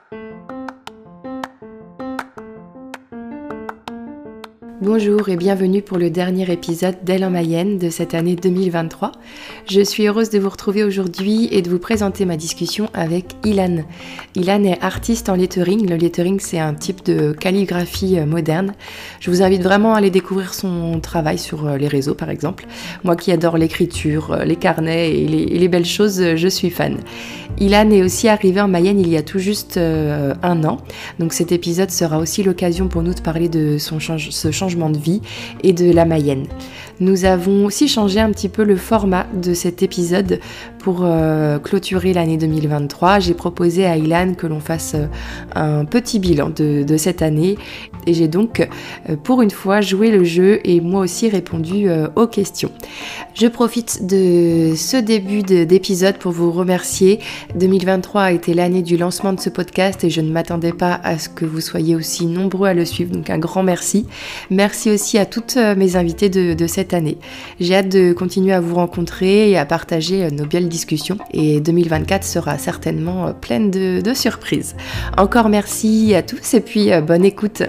Bonjour et bienvenue pour le dernier épisode d'Elle en Mayenne de cette année 2023. Je suis heureuse de vous retrouver aujourd'hui et de vous présenter ma discussion avec Ilan. Ilan est artiste en lettering. Le lettering, c'est un type de calligraphie moderne. Je vous invite vraiment à aller découvrir son travail sur les réseaux par exemple. Moi qui adore l'écriture, les carnets et les belles choses, je suis fan. Ilan est aussi arrivé en Mayenne il y a tout juste un an. Donc cet épisode sera aussi l'occasion pour nous de parler de ce changement de vie et de la Mayenne. Nous avons aussi changé un petit peu le format de cet épisode pour clôturer l'année 2023. J'ai proposé à Ilan que l'on fasse un petit bilan de cette année et j'ai donc pour une fois joué le jeu et moi aussi répondu aux questions. Je profite de ce début d'épisode pour vous remercier. 2023 a été l'année du lancement de ce podcast et je ne m'attendais pas à ce que vous soyez aussi nombreux à le suivre, donc un grand merci. Merci aussi à toutes mes invitées de cette année. J'ai hâte de continuer à vous rencontrer et à partager nos belles discussions et 2024 sera certainement pleine de surprises. Encore merci à tous et puis bonne écoute.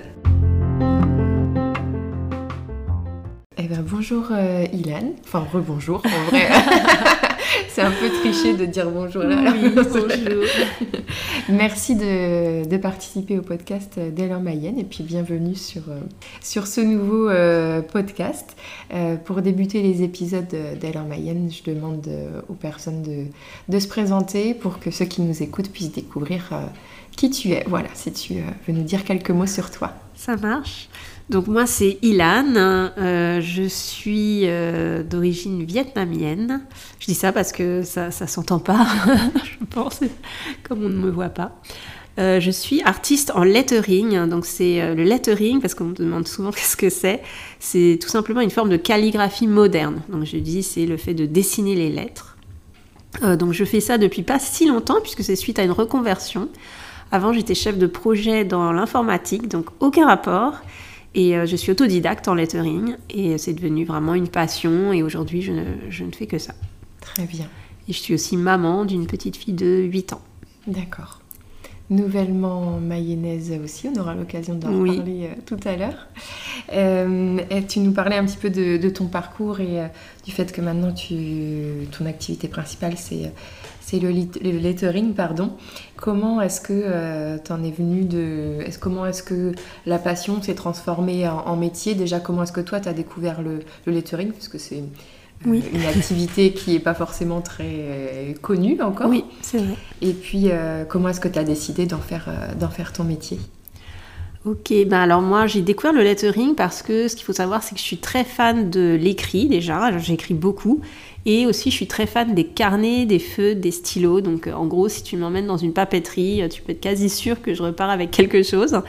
Bonjour Ilan, enfin rebonjour en vrai. C'est un peu triché de dire bonjour là. Oui, bonjour. Merci de participer au podcast d'Elle en Mayenne et puis bienvenue sur ce nouveau podcast. Pour débuter les épisodes d'Elle en Mayenne, je demande aux personnes de se présenter pour que ceux qui nous écoutent puissent découvrir qui tu es. Voilà, si tu veux nous dire quelques mots sur toi. Ça marche. Donc moi c'est Ilan, je suis d'origine vietnamienne. Je dis ça parce que ça s'entend pas, je pense, comme on ne me voit pas. Je suis artiste en lettering, donc c'est le lettering, parce qu'on me demande souvent qu'est-ce que c'est tout simplement une forme de calligraphie moderne. Donc je dis c'est le fait de dessiner les lettres. Donc je fais ça depuis pas si longtemps puisque c'est suite à une reconversion. Avant j'étais chef de projet dans l'informatique, donc aucun rapport. Et je suis autodidacte en lettering et c'est devenu vraiment une passion et aujourd'hui je ne fais que ça. Très bien. Et je suis aussi maman d'une petite fille de 8 ans. D'accord. Nouvellement mayonnaise aussi, on aura l'occasion d'en parler tout à l'heure. Et tu nous parlais un petit peu de ton parcours et du fait que maintenant ton activité principale c'est le lettering, pardon. Comment est-ce que t'en es venue comment est-ce que la passion s'est transformée en métier? Déjà, comment est-ce que toi t'as découvert le lettering? Parce que c'est une activité qui n'est pas forcément très connue encore. Oui, c'est vrai. Et puis, comment est-ce que tu as décidé d'en faire ton métier? Ok, alors moi j'ai découvert le lettering parce que ce qu'il faut savoir c'est que je suis très fan de l'écrit déjà, j'écris beaucoup et aussi je suis très fan des carnets, des feutres, des stylos, donc en gros si tu m'emmènes dans une papeterie tu peux être quasi sûr que je repars avec quelque chose.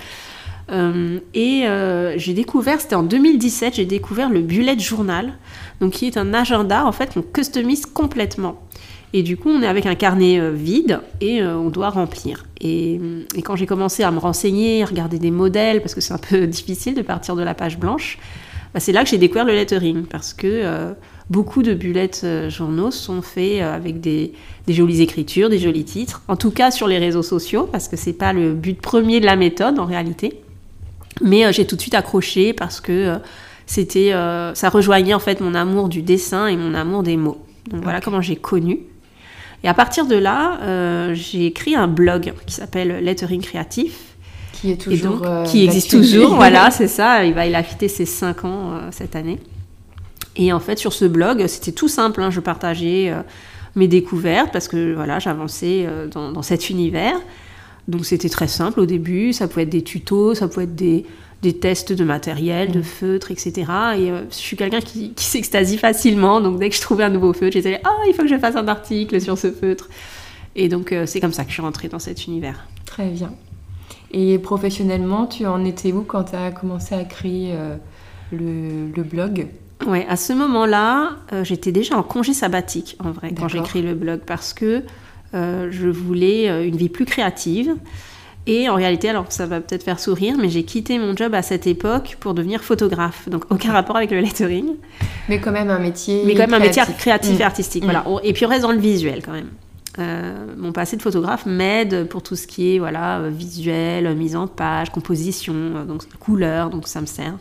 J'ai découvert, c'était en 2017, j'ai découvert le bullet journal, donc qui est un agenda en fait qu'on customise complètement. Et du coup, on est avec un carnet vide et on doit remplir. Et quand j'ai commencé à me renseigner, à regarder des modèles, parce que c'est un peu difficile de partir de la page blanche, c'est là que j'ai découvert le lettering, parce que beaucoup de bullets journaux sont faits avec des jolies écritures, des jolis titres, en tout cas sur les réseaux sociaux, parce que c'est pas le but premier de la méthode en réalité. Mais j'ai tout de suite accroché parce que ça rejoignait en fait mon amour du dessin et mon amour des mots. Donc voilà comment j'ai connu. Et à partir de là, j'ai écrit un blog qui s'appelle Lettering Créatif. Qui est toujours qui existe toujours, voilà, c'est ça. Il a fêté ses 5 ans cette année. Et en fait, sur ce blog, c'était tout simple. Je partageais mes découvertes parce que voilà, j'avançais dans cet univers. Donc c'était très simple au début. Ça pouvait être des tutos, ça pouvait être des tests de matériel, de feutres, etc. Et je suis quelqu'un qui s'extasie facilement, donc dès que je trouvais un nouveau feutre, j'étais là, il faut que je fasse un article sur ce feutre. Et donc c'est comme ça que je suis rentrée dans cet univers. Très bien. Et professionnellement, tu en étais où quand tu as commencé à créer le blog? Ouais, à ce moment-là, j'étais déjà en congé sabbatique, en vrai, quand j'ai créé le blog, parce que je voulais une vie plus créative. Et en réalité, alors ça va peut-être faire sourire, mais j'ai quitté mon job à cette époque pour devenir photographe. Donc aucun rapport avec le lettering. Mais quand même un métier créatif et artistique. Voilà. Et puis on reste dans le visuel quand même. mon passé de photographe m'aide pour tout ce qui est visuel, mise en page, composition, donc couleur, donc ça me sert.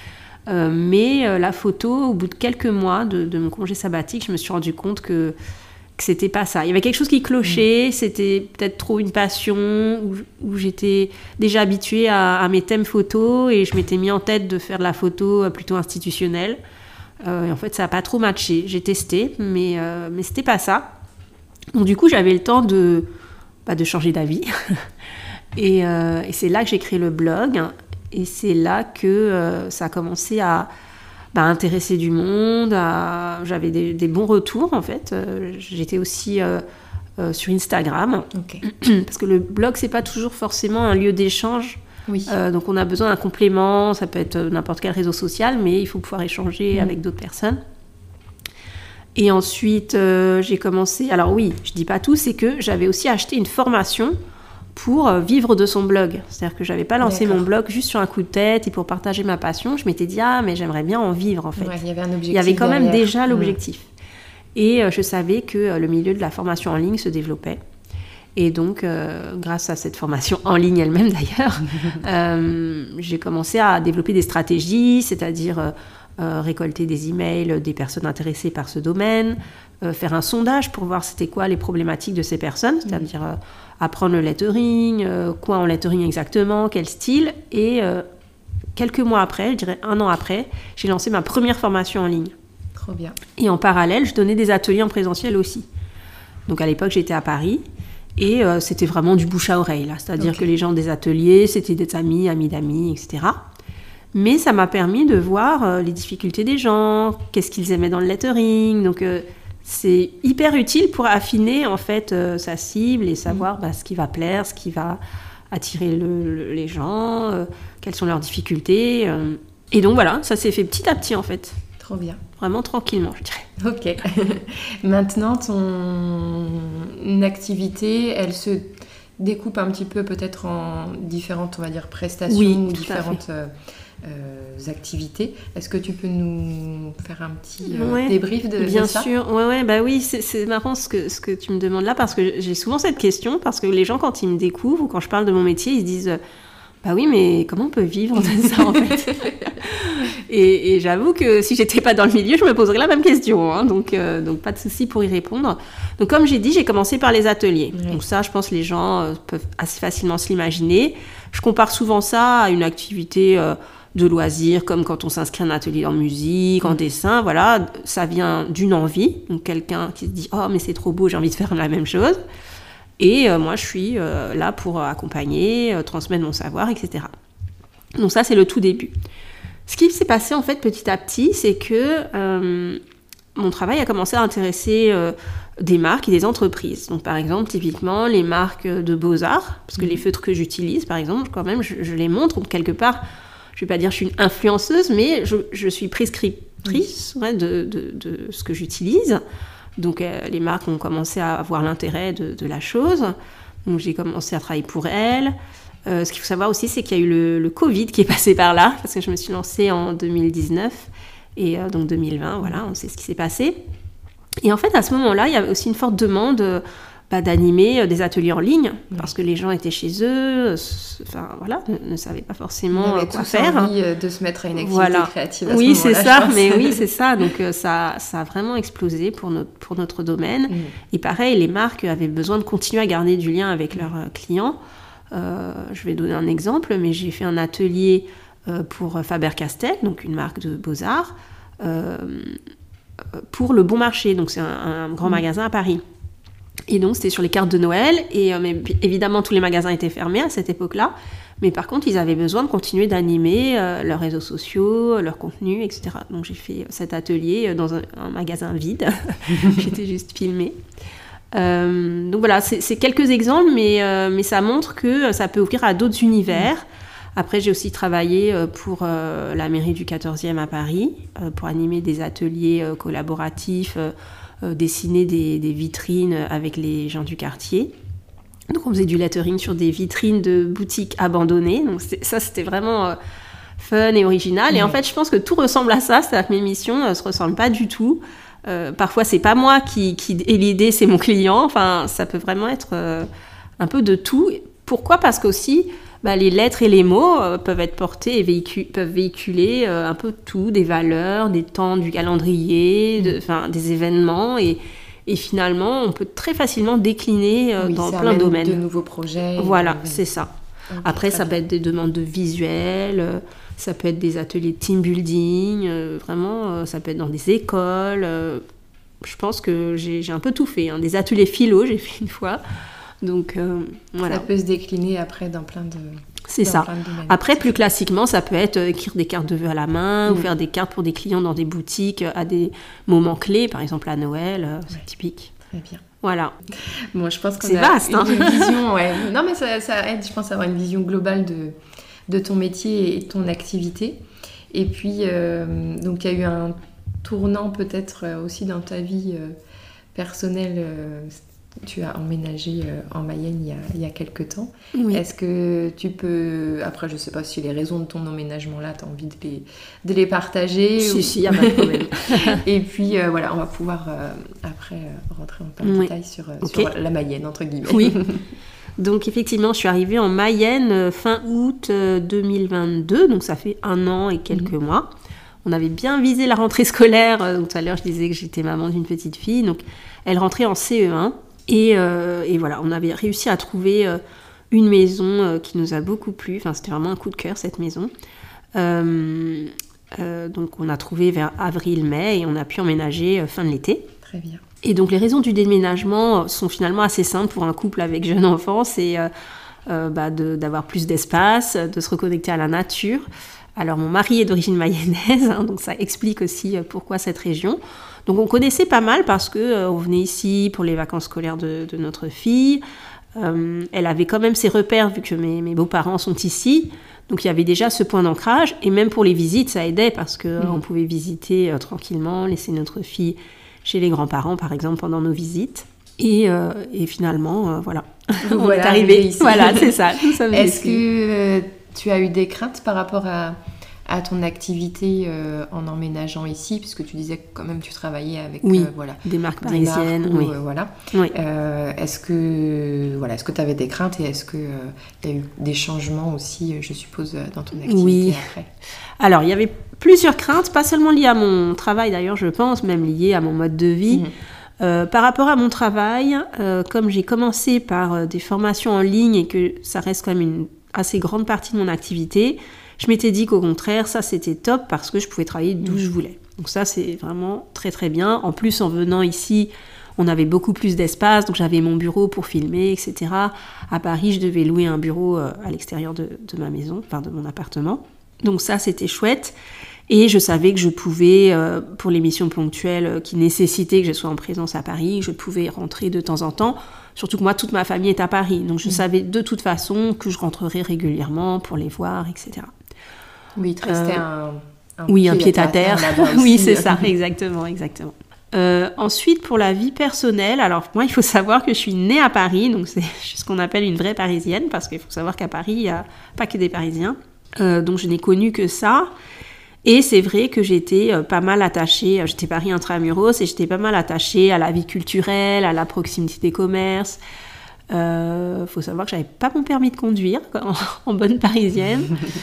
Mais la photo, au bout de quelques mois de mon congé sabbatique, je me suis rendu compte que c'était pas ça. Il y avait quelque chose qui clochait, c'était peut-être trop une passion, où j'étais déjà habituée à mes thèmes photos et je m'étais mis en tête de faire de la photo plutôt institutionnelle. Et en fait, ça n'a pas trop matché. J'ai testé, mais c'était pas ça. Donc du coup, j'avais le temps de changer d'avis. et c'est là que j'ai créé le blog. Et c'est là que ça a commencé à intéresser du monde. J'avais des bons retours, en fait. J'étais aussi sur Instagram. Okay. Parce que le blog, c'est pas toujours forcément un lieu d'échange. Oui. Donc on a besoin d'un complément. Ça peut être n'importe quel réseau social, mais il faut pouvoir échanger avec d'autres personnes. Et ensuite, j'ai commencé... Alors oui, je dis pas tout, c'est que j'avais aussi acheté une formation pour vivre de son blog. C'est-à-dire que j'avais pas lancé mon blog juste sur un coup de tête et pour partager ma passion. Je m'étais dit, mais j'aimerais bien en vivre, en fait. Ouais, il y avait un objectif. Il y avait quand même déjà l'objectif. Et je savais que le milieu de la formation en ligne se développait. Et donc, grâce à cette formation en ligne elle-même, d'ailleurs, j'ai commencé à développer des stratégies, c'est-à-dire... récolter des emails des personnes intéressées par ce domaine, faire un sondage pour voir c'était quoi les problématiques de ces personnes, c'est-à-dire apprendre le lettering, quoi en lettering exactement, quel style. Et quelques mois après, je dirais 1 an après, j'ai lancé ma première formation en ligne. Trop bien. Et en parallèle, je donnais des ateliers en présentiel aussi. Donc à l'époque, j'étais à Paris. Et c'était vraiment du bouche à oreille, là. C'est-à-dire que les gens des ateliers, c'était des amis d'amis, etc. Mais ça m'a permis de voir les difficultés des gens, qu'est-ce qu'ils aimaient dans le lettering. Donc, c'est hyper utile pour affiner, en fait, sa cible et savoir ce qui va plaire, ce qui va attirer les gens, quelles sont leurs difficultés. Et donc, voilà, ça s'est fait petit à petit, en fait. Trop bien. Vraiment tranquillement, je dirais. Ok. Maintenant, ton activité, elle se découpe un petit peu peut-être en différentes, on va dire, prestations ou différentes... activités. Est-ce que tu peux nous faire un petit débrief de ça ? Bien sûr, oui, c'est marrant ce que tu me demandes là, parce que j'ai souvent cette question, parce que les gens, quand ils me découvrent ou quand je parle de mon métier, ils se disent oui, mais comment on peut vivre de ça, en fait ? et j'avoue que si j'étais pas dans le milieu, je me poserais la même question, hein, donc pas de souci pour y répondre. Donc comme j'ai dit, j'ai commencé par les ateliers. Oui. Donc ça, je pense que les gens peuvent assez facilement se l'imaginer. Je compare souvent ça à une activité de loisirs, comme quand on s'inscrit à un atelier en musique, en dessin, voilà, ça vient d'une envie, donc quelqu'un qui se dit « Oh, mais c'est trop beau, j'ai envie de faire la même chose ». Et moi, je suis là pour accompagner, transmettre mon savoir, etc. Donc ça, c'est le tout début. Ce qui s'est passé, en fait, petit à petit, c'est que mon travail a commencé à intéresser des marques et des entreprises. Donc, par exemple, typiquement, les marques de beaux-arts, parce que les feutres que j'utilise, par exemple, quand même, je les montre, donc quelque part... Je ne vais pas dire que je suis une influenceuse, mais je suis prescriptrice de ce que j'utilise. Donc, les marques ont commencé à avoir l'intérêt de la chose. Donc, j'ai commencé à travailler pour elles. Ce qu'il faut savoir aussi, c'est qu'il y a eu le Covid qui est passé par là, parce que je me suis lancée en 2019. Et donc, 2020, voilà, on sait ce qui s'est passé. Et en fait, à ce moment-là, il y avait aussi une forte demande... d'animer des ateliers en ligne, parce que les gens étaient chez eux, ne savaient pas forcément quoi faire. Envie de se mettre à une activité créative à ce moment-là. Oui, c'est ça, mais oui, c'est ça. Donc ça a vraiment explosé pour notre domaine. Et pareil, les marques avaient besoin de continuer à garder du lien avec leurs clients. Je vais donner un exemple, mais j'ai fait un atelier pour Faber-Castell, donc une marque de beaux-arts, pour Le Bon Marché, donc c'est un grand magasin à Paris. Et donc, c'était sur les cartes de Noël. Et mais évidemment, tous les magasins étaient fermés à cette époque-là. Mais par contre, ils avaient besoin de continuer d'animer leurs réseaux sociaux, leur contenu, etc. Donc, j'ai fait cet atelier dans un magasin vide. J'étais juste filmée. Donc, voilà, c'est quelques exemples, mais ça montre que ça peut ouvrir à d'autres univers. Après, j'ai aussi travaillé pour la mairie du 14e à Paris, pour animer des ateliers collaboratifs, dessiner des vitrines avec les gens du quartier. Donc on faisait du lettering sur des vitrines de boutiques abandonnées. Donc ça, c'était vraiment fun et original. Et en fait, je pense que tout ressemble à ça. C'est-à-dire que mes missions ne se ressemblent pas du tout. Parfois, c'est pas moi qui ai l'idée, c'est mon client. Enfin, ça peut vraiment être un peu de tout. Pourquoi ? Parce qu'aussi, les lettres et les mots peuvent être portés et peuvent véhiculer un peu tout, des valeurs, des temps du calendrier, des événements. Et finalement, on peut très facilement décliner dans plein de domaines. De nouveaux projets. Voilà, c'est ça. Okay, après, ça peut être des demandes de visuels, ça peut être des ateliers de team building, vraiment, ça peut être dans des écoles. Je pense que j'ai un peu tout fait. Des ateliers philo, j'ai fait une fois. Donc, voilà. Ça peut se décliner après dans plein de... C'est ça. Après, plus classiquement, ça peut être écrire des cartes de vœux à la main ou faire des cartes pour des clients dans des boutiques à des moments clés, par exemple à Noël, c'est typique. Très bien. Voilà. Bon, je pense qu'on c'est vaste, une vision, ouais. Non, mais ça aide, je pense, à avoir une vision globale de ton métier et de ton activité. Et puis, donc, il y a eu un tournant peut-être aussi dans ta vie personnelle. Tu as emménagé en Mayenne il y a quelques temps. Oui. Est-ce que tu peux... Après, je ne sais pas si les raisons de ton emménagement-là, tu as envie de les partager. Si, il n'y a pas de problème. Et puis, voilà, on va pouvoir après rentrer en plein détail sur la Mayenne, entre guillemets. Oui. Donc, effectivement, je suis arrivée en Mayenne fin août 2022. Donc, ça fait 1 an et quelques mois. On avait bien visé la rentrée scolaire. Donc, tout à l'heure, je disais que j'étais maman d'une petite fille. Donc, elle rentrait en CE1. Et voilà, on avait réussi à trouver une maison qui nous a beaucoup plu. Enfin, c'était vraiment un coup de cœur, cette maison. Donc, on a trouvé vers avril-mai et on a pu emménager fin de l'été. Très bien. Et donc, les raisons du déménagement sont finalement assez simples pour un couple avec jeune enfant. C'est d'avoir plus d'espace, de se reconnecter à la nature. Alors, mon mari est d'origine mayonnaise, donc ça explique aussi pourquoi cette région. Donc, on connaissait pas mal parce qu'on venait ici pour les vacances scolaires de notre fille. Elle avait quand même ses repères vu que mes beaux-parents sont ici. Donc, il y avait déjà ce point d'ancrage. Et même pour les visites, ça aidait parce qu'on pouvait visiter tranquillement, laisser notre fille chez les grands-parents, par exemple, pendant nos visites. Et finalement, voilà, on est arrivé ici. Voilà, c'est ça. Est-ce que tu as eu des craintes par rapport à ton activité en emménageant ici, puisque tu disais que quand même tu travaillais avec des marques parisiennes. Oui. Est-ce que tu avais des craintes et est-ce qu'il y a eu des changements aussi, je suppose, dans ton activité après ? Alors, il y avait plusieurs craintes, pas seulement liées à mon travail d'ailleurs, je pense, même liées à mon mode de vie. Par rapport à mon travail, comme j'ai commencé par des formations en ligne et que ça reste quand même une assez grande partie de mon activité, je m'étais dit qu'au contraire, ça c'était top parce que je pouvais travailler d'où je voulais. Donc ça c'est vraiment très très bien. En plus, en venant ici, on avait beaucoup plus d'espace, donc j'avais mon bureau pour filmer, etc. À Paris, je devais louer un bureau à l'extérieur de ma maison, enfin de mon appartement. Donc ça c'était chouette. Et je savais que je pouvais, pour les missions ponctuelles qui nécessitaient que je sois en présence à Paris, je pouvais rentrer de temps en temps. Surtout que moi, toute ma famille est à Paris. Donc je savais de toute façon que je rentrerais régulièrement pour les voir, etc. Oui, il te restait un pied-à-terre. Oui, c'est ça, exactement. Ensuite, pour la vie personnelle, alors moi, il faut savoir que je suis née à Paris, donc c'est ce qu'on appelle une vraie Parisienne, parce qu'il faut savoir qu'à Paris, il n'y a pas que des Parisiens. Donc je n'ai connu que ça. Et c'est vrai que j'étais pas mal attachée, j'étais Paris intramuros, et j'étais pas mal attachée à la vie culturelle, à la proximité des commerces. Faut savoir que j'avais pas mon permis de conduire en bonne parisienne.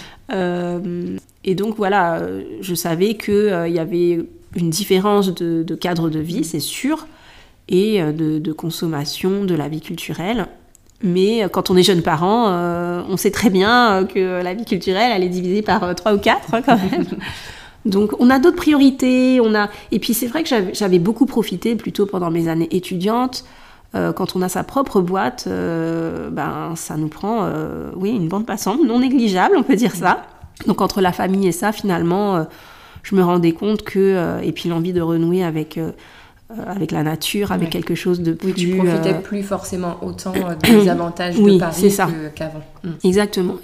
Et donc voilà, je savais qu'il y avait une différence de cadre de vie, c'est sûr, et de consommation de la vie culturelle. Mais quand on est jeune parent, on sait très bien que la vie culturelle, elle est divisée par 3 ou 4 quand même. Donc on a d'autres priorités. Et puis c'est vrai que j'avais beaucoup profité plutôt pendant mes années étudiantes. Quand on a sa propre boîte, ça nous prend une bande passante non négligeable, on peut dire ça. Donc entre la famille et ça, finalement, je me rendais compte que... et puis l'envie de renouer avec la nature, avec quelque chose de plus... Oui, tu profitais plus forcément autant des avantages de Paris qu'avant. Exactement.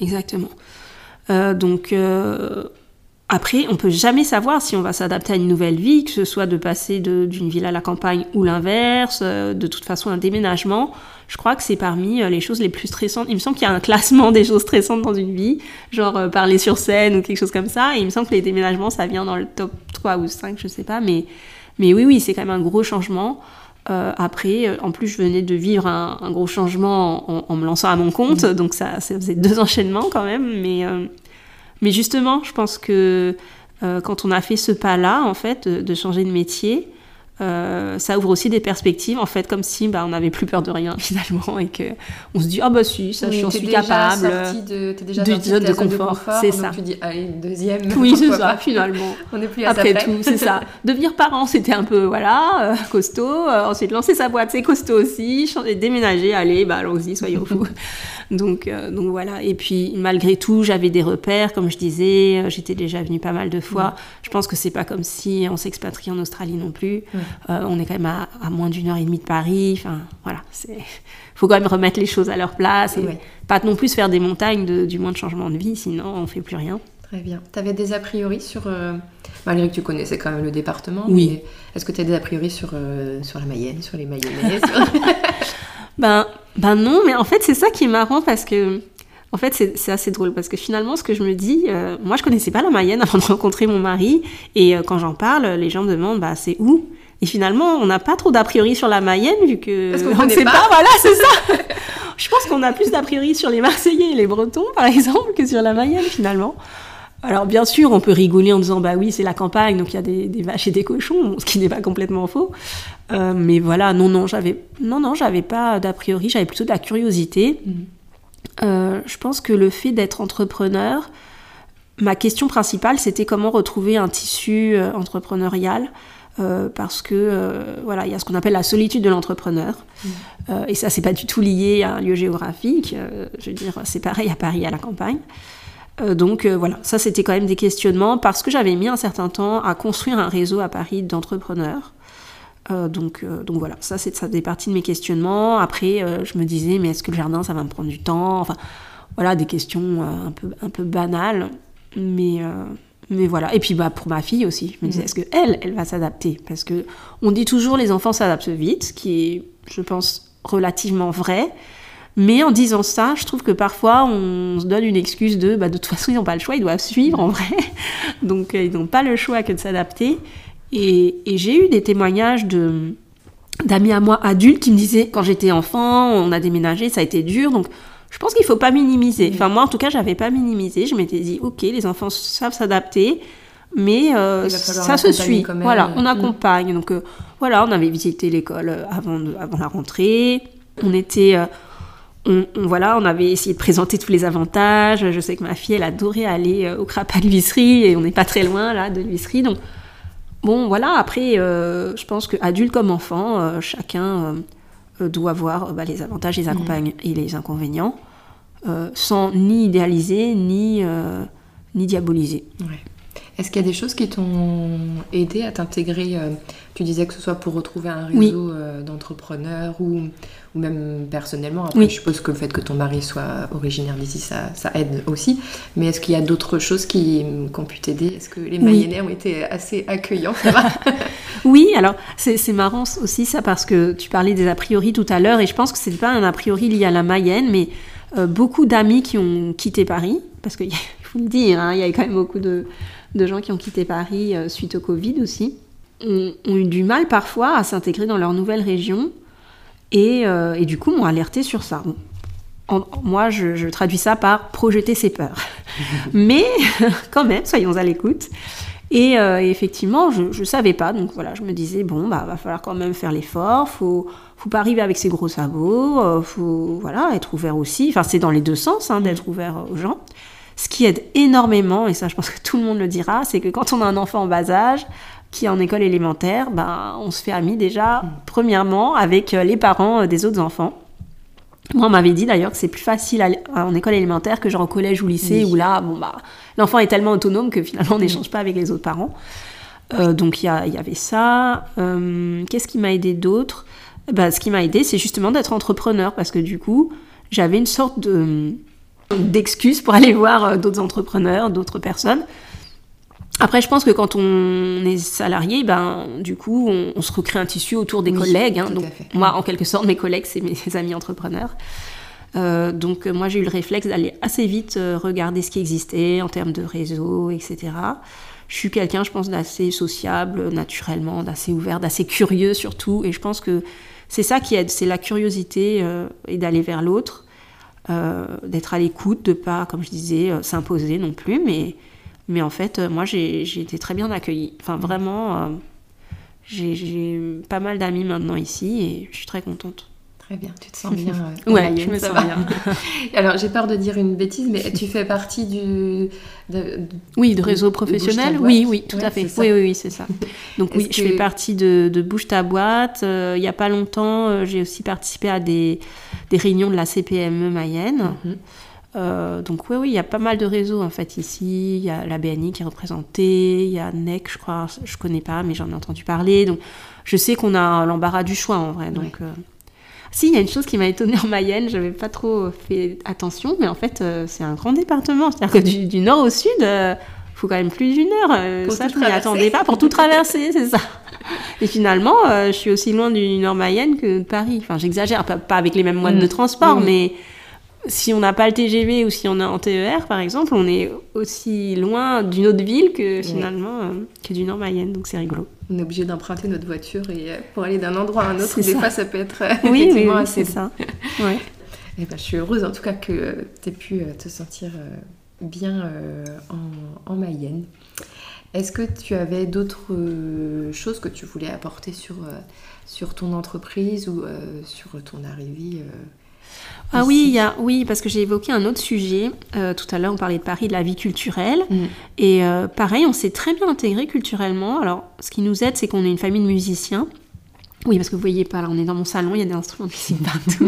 Donc, après, on peut jamais savoir si on va s'adapter à une nouvelle vie, que ce soit de passer d'une ville à la campagne ou l'inverse. De toute façon, un déménagement, je crois que c'est parmi les choses les plus stressantes. Il me semble qu'il y a un classement des choses stressantes dans une vie, genre parler sur scène ou quelque chose comme ça. Et il me semble que les déménagements, ça vient dans le top 3 ou 5, je sais pas, mais Mais oui, c'est quand même un gros changement. Après, en plus, je venais de vivre un gros changement en me lançant à mon compte, donc ça faisait 2 enchaînements quand même. Mais justement, je pense que quand on a fait ce pas-là, en fait, de changer de métier, ça ouvre aussi des perspectives, en fait, comme si on n'avait plus peur de rien finalement, et qu'on se dit ah bah si, ça, j'en suis capable. T'es déjà sortie de ta zone de confort, c'est donc ça. Tu dis allez, deuxième. Oui, c'est ça, finalement. On n'est plus à après ça tout, c'est ça. Devenir parent, c'était un peu costaud. Ensuite, lancer sa boîte, c'est costaud aussi. Changer, déménager, allez, allons-y, soyons fous. Donc voilà. Et puis malgré tout, j'avais des repères, comme je disais, j'étais déjà venue pas mal de fois. Je pense que c'est pas comme si on s'expatrie en Australie non plus. On est quand même à moins d'1h30 de Paris. Enfin voilà, faut quand même remettre les choses à leur place et pas non plus faire des montagnes du moins de changement de vie, sinon on fait plus rien. Très bien. Tu avais des a priori sur, malgré que tu connaissais quand même le département, oui. Mais est-ce que tu as des a priori sur la Mayenne, sur les Mayennais non, mais en fait c'est ça qui est marrant parce que en fait c'est assez drôle parce que finalement ce que je me dis, moi je connaissais pas la Mayenne avant de rencontrer mon mari et quand j'en parle, les gens me demandent c'est où ? Et finalement on n'a pas trop d'a priori sur la Mayenne vu que on ne sait pas. Voilà, c'est ça. Je pense qu'on a plus d'a priori sur les Marseillais et les Bretons par exemple que sur la Mayenne finalement. Alors bien sûr, on peut rigoler en disant oui, c'est la campagne, donc il y a des vaches et des cochons, ce qui n'est pas complètement faux. Mais voilà, non, j'avais pas d'a priori, j'avais plutôt de la curiosité. Je pense que le fait d'être entrepreneur, ma question principale, c'était comment retrouver un tissu entrepreneurial. Parce que il y a ce qu'on appelle la solitude de l'entrepreneur et ça c'est pas du tout lié à un lieu géographique, je veux dire c'est pareil à Paris, à la campagne. Donc ça c'était quand même des questionnements parce que j'avais mis un certain temps à construire un réseau à Paris d'entrepreneurs. Donc voilà, ça fait partie de mes questionnements. Après je me disais mais est-ce que le jardin ça va me prendre du temps, enfin voilà, des questions un peu banales, mais voilà. Et puis pour ma fille aussi, je me disais est-ce que elle va s'adapter, parce que on dit toujours les enfants s'adaptent vite, ce qui est je pense relativement vrai. Mais en disant ça, je trouve que parfois on se donne une excuse de toute façon ils n'ont pas le choix, ils doivent suivre en vrai. Donc ils n'ont pas le choix que de s'adapter. Et j'ai eu des témoignages d'amis à moi adultes qui me disaient quand j'étais enfant, on a déménagé, ça a été dur. Donc je pense qu'il ne faut pas minimiser. Enfin moi en tout cas, j'avais pas minimisé. Je m'étais dit ok, les enfants savent s'adapter, mais ça se suit. Voilà, on accompagne. Donc voilà, on avait visité l'école avant la rentrée. On était on avait essayé de présenter tous les avantages. Je sais que ma fille, elle adorait aller au Crapa de l'huisserie et on n'est pas très loin là de l'huisserie. Donc bon, voilà. Après, je pense qu'adulte comme enfant, chacun doit voir les avantages, les accompagnements et les inconvénients, sans ni idéaliser ni diaboliser. Ouais. Est-ce qu'il y a des choses qui t'ont aidé à t'intégrer tu disais que ce soit pour retrouver un réseau d'entrepreneurs ou même personnellement. Après, je suppose que le fait que ton mari soit originaire d'ici, ça aide aussi. Mais est-ce qu'il y a d'autres choses qui ont pu t'aider ? Est-ce que les Mayennais ont été assez accueillants, ça va ? Oui, alors c'est marrant aussi ça, parce que tu parlais des a priori tout à l'heure, et je pense que c'est pas un a priori lié à la Mayenne, mais beaucoup d'amis qui ont quitté Paris, parce qu'il faut le dire, il y a quand même beaucoup de gens qui ont quitté Paris suite au Covid aussi, ont eu du mal parfois à s'intégrer dans leur nouvelle région, et du coup m'ont alerté sur ça. Moi, je traduis ça par projeter ses peurs. Mais quand même, soyons à l'écoute. Et effectivement, je savais pas, donc voilà, je me disais va falloir quand même faire l'effort, faut pas arriver avec ses gros sabots, faut être ouvert aussi. Enfin, c'est dans les deux sens d'être ouvert aux gens. Ce qui aide énormément, et ça, je pense que tout le monde le dira, c'est que quand on a un enfant en bas âge qui est en école élémentaire, on se fait ami déjà premièrement avec les parents des autres enfants. Moi, on m'avait dit d'ailleurs que c'est plus facile en école élémentaire que genre au collège ou lycée, où là, l'enfant est tellement autonome que finalement on n'échange pas avec les autres parents. Donc il y avait ça. Qu'est-ce qui m'a aidé d'autre ? Ce qui m'a aidé, c'est justement d'être entrepreneur, parce que du coup, j'avais une sorte d'excuse pour aller voir d'autres entrepreneurs, d'autres personnes. Après, je pense que quand on est salarié, du coup, on se recrée un tissu autour des collègues. Donc, moi, en quelque sorte, mes collègues, c'est mes amis entrepreneurs. Donc moi j'ai eu le réflexe d'aller assez vite regarder ce qui existait en termes de réseau, etc. Je suis quelqu'un, je pense, d'assez sociable naturellement, d'assez ouvert, d'assez curieux surtout, et je pense que c'est ça qui aide, c'est la curiosité et d'aller vers l'autre, d'être à l'écoute, de pas, comme je disais, s'imposer non plus, mais en fait, moi j'ai été très bien accueillie. Enfin vraiment, j'ai pas mal d'amis maintenant ici et je suis très contente. Très bien, tu te sens bien. Ouais, je me sens bien. Alors, j'ai peur de dire une bêtise, mais tu fais partie de réseau professionnel. Oui, tout à fait. Oui, c'est ça. Donc oui, je fais partie de Bouge ta boîte. Il y a pas longtemps, j'ai aussi participé à des réunions de la CPME Mayenne. Donc oui, il y a pas mal de réseaux en fait ici. Il y a la BNI qui est représentée, il y a NEC, je crois, je connais pas, mais j'en ai entendu parler. Donc je sais qu'on a l'embarras du choix en vrai. Donc si, il y a une chose qui m'a étonnée en Mayenne, j'avais pas trop fait attention, mais en fait, c'est un grand département. C'est-à-dire que du nord au sud, faut quand même plus d'une heure. Ça, je m'y attendais pas pour tout traverser, c'est ça. Et finalement, je suis aussi loin du nord Mayenne que de Paris. Enfin, j'exagère, pas avec les mêmes modes de transport, mais si on n'a pas le TGV ou si on est en TER, par exemple, on est aussi loin d'une autre ville que finalement que du nord Mayenne. Donc c'est rigolo. On est obligé d'emprunter notre voiture pour aller d'un endroit à un autre. Des fois, ça peut être effectivement assez... c'est ça. Ouais. Et je suis heureuse en tout cas que tu aies pu te sentir bien en Mayenne. Est-ce que tu avais d'autres choses que tu voulais apporter sur ton entreprise ou sur ton arrivée oui, parce que j'ai évoqué un autre sujet. Tout à l'heure, on parlait de Paris, de la vie culturelle. Et pareil, on s'est très bien intégré culturellement. Alors, ce qui nous aide, c'est qu'on est une famille de musiciens. Oui, parce que vous voyez pas, là, on est dans mon salon, il y a des instruments de musique partout.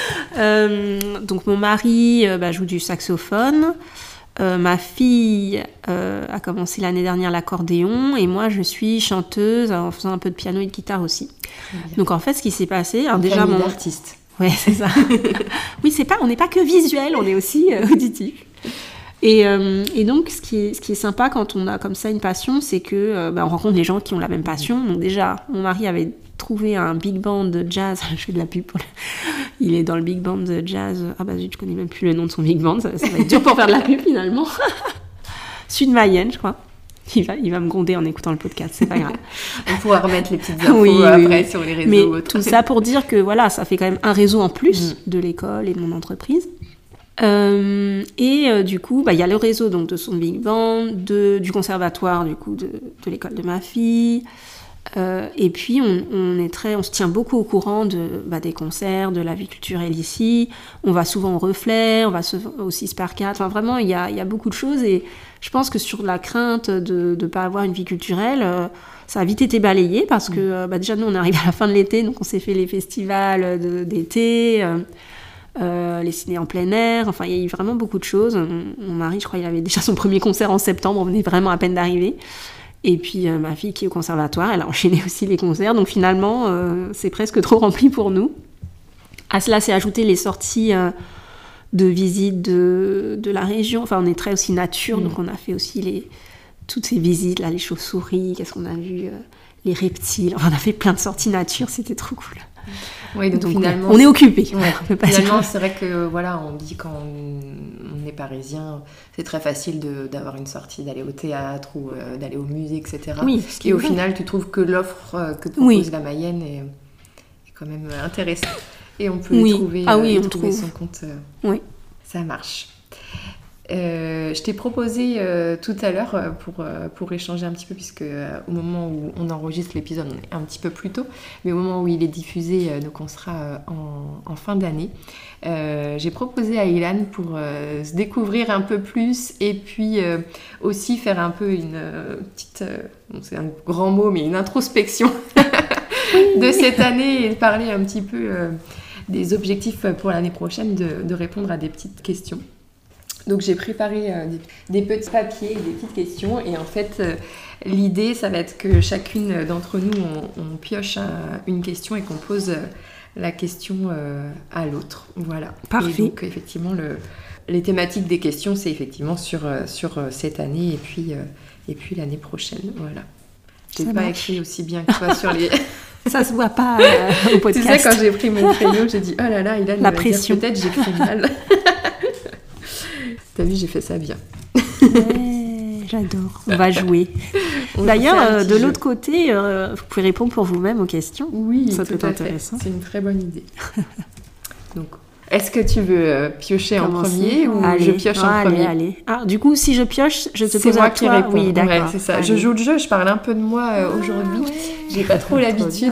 Donc, mon mari joue du saxophone. Ma fille a commencé l'année dernière l'accordéon. Et moi, je suis chanteuse en faisant un peu de piano et de guitare aussi. Donc, en fait, ce qui s'est passé... Alors, déjà, mon artiste. Ouais, c'est ça. Oui, on n'est pas que visuel, on est aussi auditif. Et donc, ce qui est sympa quand on a comme ça une passion, c'est que on rencontre des gens qui ont la même passion. Donc déjà, mon mari avait trouvé un big band de jazz. Je fais de la pub pour il est dans le big band de jazz. Ah bah zut, je connais même plus le nom de son big band. Ça va être dur pour faire de la pub finalement. Sud Mayenne, je crois. Il va me gronder en écoutant le podcast, c'est pas grave. On pourra remettre les petites infos après sur les réseaux. Mais tout ça pour dire que voilà, ça fait quand même un réseau en plus de l'école et de mon entreprise. Du coup, il y a le réseau donc, de son big band, du conservatoire du coup, de l'école de ma fille. Et puis, on se tient beaucoup au courant des concerts, de la vie culturelle ici. On va souvent au Reflet, on va au 6x4. Enfin, vraiment, il y a beaucoup de choses. Et je pense que sur la crainte de ne pas avoir une vie culturelle, ça a vite été balayé parce que déjà, nous, on arrive à la fin de l'été. Donc, on s'est fait les festivals d'été, les ciné en plein air. Enfin, il y a eu vraiment beaucoup de choses. Mon mari, je crois, il avait déjà son premier concert en septembre. On venait vraiment à peine d'arriver. Et puis ma fille qui est au conservatoire, elle a enchaîné aussi les concerts. Donc finalement, c'est presque trop rempli pour nous. À cela, c'est ajouté les sorties de visite de la région. Enfin, on est très aussi nature, donc on a fait aussi toutes ces visites, là, les chauves-souris, qu'est-ce qu'on a vu, les reptiles. Enfin, on a fait plein de sorties nature, c'était trop cool. Oui, donc finalement, on est occupé. Finalement, c'est vrai que voilà, on dit quand on est parisien, c'est très facile d'avoir une sortie, d'aller au théâtre ou d'aller au musée, etc. Oui, et au final, tu trouves que l'offre que propose la Mayenne est quand même intéressante. Et on peut trouver son compte. Oui. Ça marche. Je t'ai proposé tout à l'heure pour échanger un petit peu, puisque au moment où on enregistre l'épisode, on est un petit peu plus tôt, mais au moment où il est diffusé, donc on sera en fin d'année, j'ai proposé à Ilan pour se découvrir un peu plus et puis aussi faire un peu une petite, c'est un grand mot, mais une introspection de cette année et parler un petit peu des objectifs pour l'année prochaine, de répondre à des petites questions. Donc j'ai préparé des petits papiers et des petites questions, et en fait l'idée ça va être que chacune d'entre nous on pioche une question et qu'on pose la question à l'autre. Voilà. Parfait. Et donc effectivement les thématiques des questions c'est effectivement sur cette année et puis l'année prochaine. Voilà. Je n'ai pas écrit aussi bien que toi sur les Ça se voit pas au podcast. Tu sais, quand j'ai pris mon crayon, j'ai dit, oh là là, Ilan, la pression. peut-être j'écris mal. T'as vu, j'ai fait ça bien. Ouais, j'adore. On va jouer. D'ailleurs, de l'autre côté, vous pouvez répondre pour vous-même aux questions. Oui, ça peut être intéressant. C'est une très bonne idée. Donc, est-ce que tu veux piocher en premier ou je pioche en premier? Allez. Ah, du coup, si je pioche, je te pose moi qui réponds. Oui, d'accord. Ouais, c'est ça. Allez. Je joue le jeu, je parle un peu de moi aujourd'hui. Ouais. J'ai pas trop l'habitude.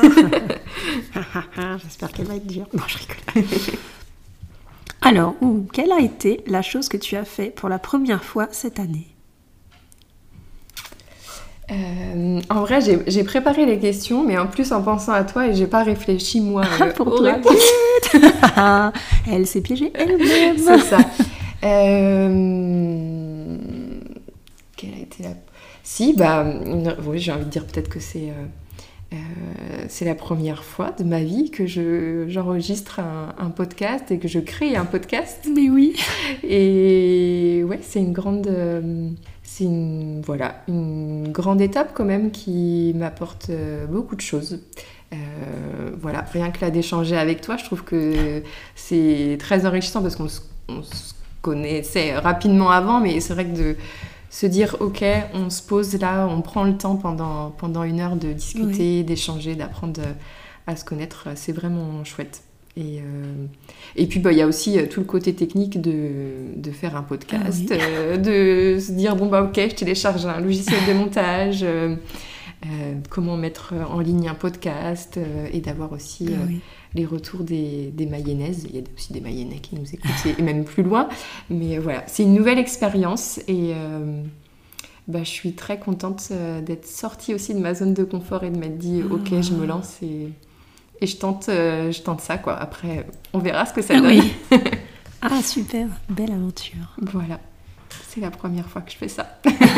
J'espère qu'elle va être dure. Non, je rigole. Alors, quelle a été la chose que tu as fait pour la première fois cette année? En vrai, j'ai préparé les questions, mais en plus en pensant à toi, et j'ai pas réfléchi moi pour toi. Elle s'est piégée elle-même. C'est ça. Quelle a été la... Si, oui, j'ai envie de dire peut-être que c'est la première fois de ma vie que j'enregistre un podcast et que je crée un podcast. Mais oui. Et ouais, c'est une grande... C'est une grande étape quand même qui m'apporte beaucoup de choses. Voilà, rien que là d'échanger avec toi, je trouve que c'est très enrichissant parce qu'on se connaissait rapidement avant, mais c'est vrai que de se dire ok, on se pose là, on prend le temps pendant une heure de discuter, d'échanger, d'apprendre à se connaître, c'est vraiment chouette. Et puis il y a aussi tout le côté technique de faire un podcast, de se dire ok, je télécharge un logiciel de montage, comment mettre en ligne un podcast, et d'avoir aussi les retours des Mayennaises. Il y a aussi des Mayennais qui nous écoutent et même plus loin, mais voilà, c'est une nouvelle expérience et je suis très contente d'être sortie aussi de ma zone de confort et de m'être dit ok, je me lance et je tente ça, quoi. Après, on verra ce que ça donne. Oui. Ah, super. Belle aventure. Voilà. C'est la première fois que je fais ça.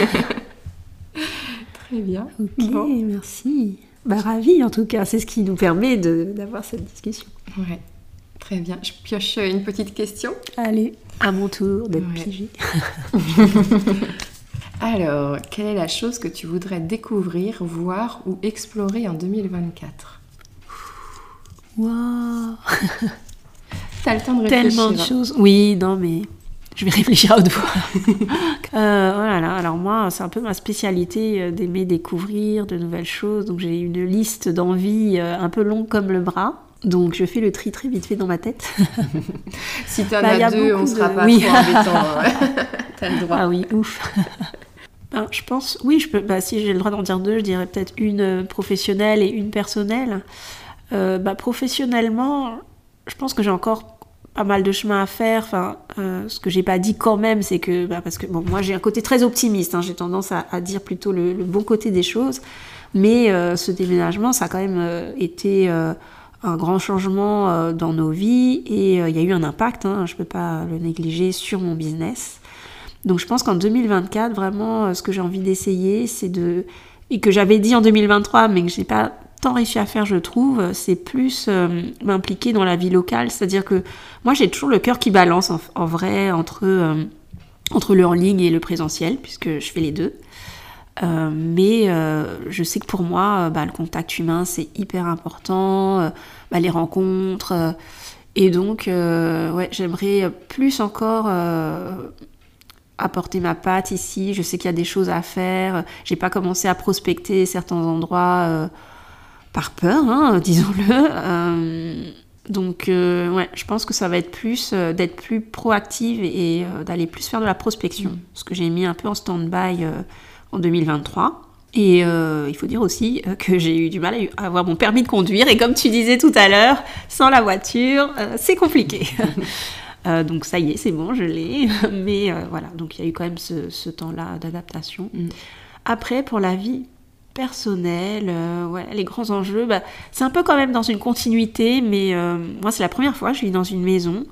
Très bien. Ok, merci. Ravie, en tout cas. C'est ce qui nous permet d'avoir cette discussion. Ouais. Très bien. Je pioche une petite question. Allez, à mon tour d'être piégée. Alors, quelle est la chose que tu voudrais découvrir, voir ou explorer en 2024 ? Waouh. T'as le temps de réfléchir. Tellement de choses. Oui, non, mais je vais réfléchir à haute voix. Voilà. Alors moi, c'est un peu ma spécialité d'aimer découvrir de nouvelles choses. Donc j'ai une liste d'envies un peu longue comme le bras. Donc je fais le tri très vite fait dans ma tête. Si t'en as deux, on sera pas trop embêtant. T'as le droit. Ah oui, ouf. Je pense, je peux. Si j'ai le droit d'en dire deux, je dirais peut-être une professionnelle et une personnelle. Professionnellement, je pense que j'ai encore pas mal de chemin à faire. Ce que j'ai pas dit quand même, c'est que parce que moi j'ai un côté très optimiste, j'ai tendance à dire plutôt le bon côté des choses, mais ce déménagement, ça a quand même été un grand changement dans nos vies et il y a eu un impact, je peux pas le négliger, sur mon business. Donc je pense qu'en 2024, vraiment, ce que j'ai envie d'essayer, et que j'avais dit en 2023, mais que j'ai pas tant réussi à faire, je trouve, c'est plus m'impliquer dans la vie locale. C'est-à-dire que moi, j'ai toujours le cœur qui balance en vrai entre le en ligne et le présentiel, puisque je fais les deux. Mais je sais que pour moi, le contact humain, c'est hyper important, les rencontres. Et donc, j'aimerais plus encore apporter ma patte ici. Je sais qu'il y a des choses à faire. J'ai pas commencé à prospecter certains endroits par peur, disons-le. Donc, je pense que ça va être plus d'être plus proactive et d'aller plus faire de la prospection. Ce que j'ai mis un peu en stand-by en 2023. Et il faut dire aussi que j'ai eu du mal à avoir mon permis de conduire. Et comme tu disais tout à l'heure, sans la voiture, c'est compliqué. Donc ça y est, c'est bon, je l'ai. Mais voilà, donc il y a eu quand même ce temps-là d'adaptation. Après, pour la vie personnelle, les grands enjeux, c'est un peu quand même dans une continuité, mais moi c'est la première fois que je vis dans une maison.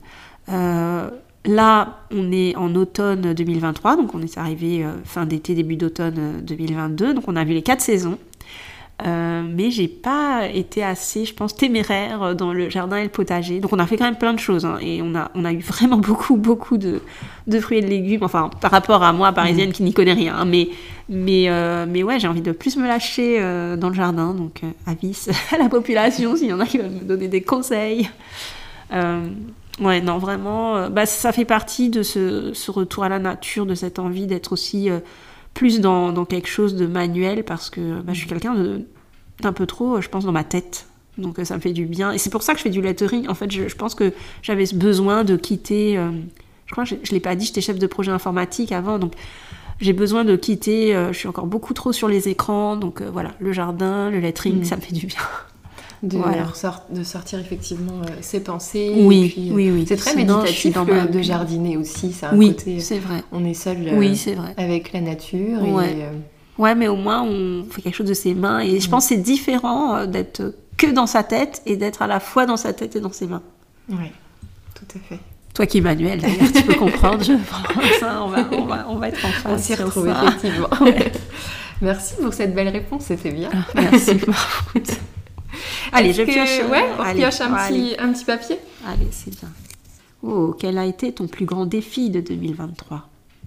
Là, on est en automne 2023, donc on est arrivé fin d'été, début d'automne 2022, donc on a vu les 4 saisons. Mais j'ai pas été assez, je pense, téméraire dans le jardin et le potager. Donc on a fait quand même plein de choses, hein, et on a eu vraiment beaucoup de fruits et de légumes. Enfin, par rapport à moi, parisienne, qui n'y connaît rien. Hein, mais ouais, j'ai envie de plus me lâcher dans le jardin. Donc avis à la population, s'il y en a qui veulent me donner des conseils. Ouais, non, vraiment, ça fait partie de ce retour à la nature, de cette envie d'être aussi plus dans quelque chose de manuel, parce que je suis quelqu'un d'un peu trop, je pense, dans ma tête. Donc ça me fait du bien. Et c'est pour ça que je fais du lettering. En fait, je pense que j'avais ce besoin de quitter... je crois que je ne l'ai pas dit, j'étais chef de projet informatique avant, donc j'ai besoin de quitter... je suis encore beaucoup trop sur les écrans, donc voilà, le jardin, le lettering, ça me fait du bien. De sortir effectivement ses pensées. Oui, et puis, oui. C'est très méditatif de jardiner aussi. Ça a un côté, c'est vrai. On est seul c'est vrai. avec la nature. Ouais, mais au moins on fait quelque chose de ses mains. Et je pense que c'est différent d'être que dans sa tête et d'être à la fois dans sa tête et dans ses mains. Oui, tout à fait. Toi qui es manuel, d'ailleurs, tu peux comprendre. Je pense, hein, on va être en phase. On s'y retrouve, effectivement. Merci pour cette belle réponse, c'était bien. Merci. Allez, je pioche. On pioche un petit papier. Allez, c'est bien. Oh, quel a été ton plus grand défi de 2023 ?